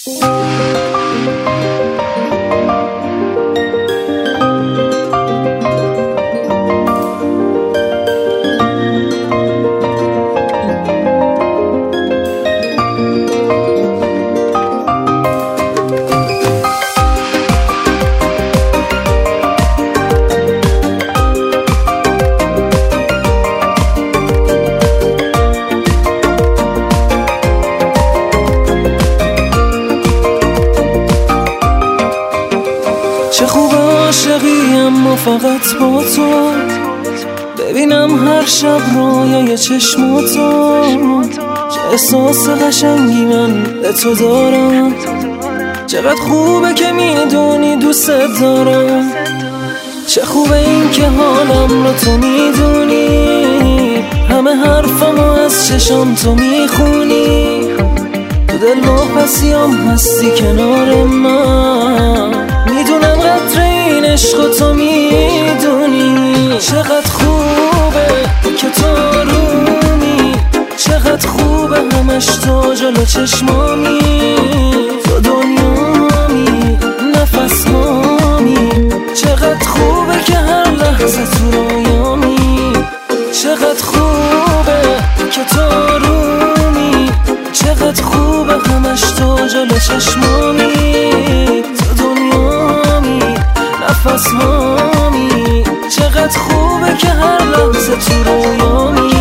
چه خوب عاشقی اما فقط با تو، ببینم هر شب رویای چشماتو. چه احساس قشنگی من به تو دارم، چقدر خوبه که میدونی دوست دارم. چه خوبه این که حالم رو تو میدونی، همه حرفمو از چشام تو میخونی. تو دل واپسیام هستی کنار من، میدونم قدر این عشق تو میدونی. چقدر خوبه که تو رومی، چقدر خوبه همش تو جلو چشمامی. تو دنیامی، نفس هامی، چقدر خوبه که هر لحظه تو رویامی. چقدر خوبه که تو رومی، چقدر خوبه همش تو جلو چشمامی. تو دنیامی، نفس هامی، چقدر خوبه که هر لحظه تو رویامی.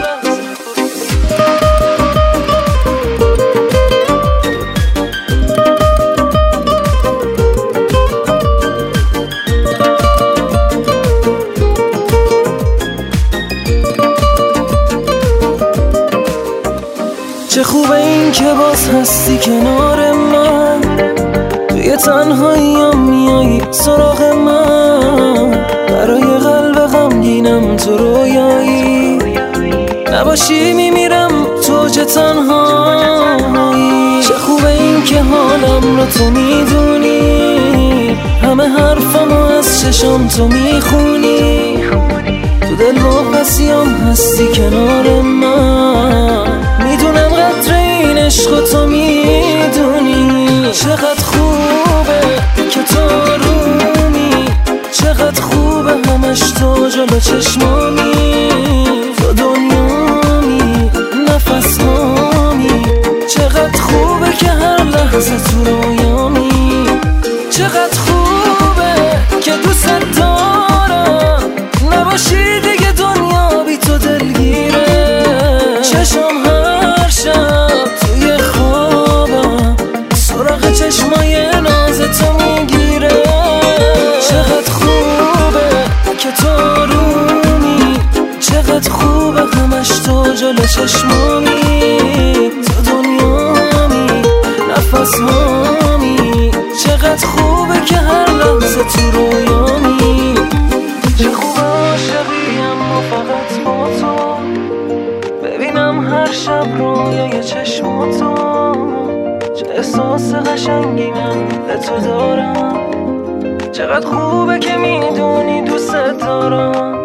چه خوبه این که باز هستی کنار من، توی تنهاییم میایی سراغ من. برای قلب غمگینم تو رویایی، نباشی میمیرم تو چه تنهایی. چه خوبه این که حالم رو تو میدونی، همه حرفمو از چشام تو میخونی. تو دل واپسیام هستی کنار من، میدونم قدر این عشق تو میدونی. چقدر خوبه که تو رومی، چقدر خوبه همش تو جلو چشمامی. تو دنیامی، نفس هامی، چقدر خوبه که هر لحظه تو رویامی. چقدر خوبه که دوست دارم، نباشی دیگه دنیا بی تو دلگیره. چشم هر شب توی خوابم سراغ چشمای ناز تو میگیره. چقدر خوبه که تو رومی، چقدر خوبه همش تو جلو چشمامی. تو دنیامی، نفس هامی، چقدر خوبه که هر لحظه تو رویامی. چه خوب عاشقی اما فقط با تو، ببینم هر شب رویای چشماتو. چه احساس قشنگی من به تو دارم، چقدر خوبه که میدونی دوست دارم.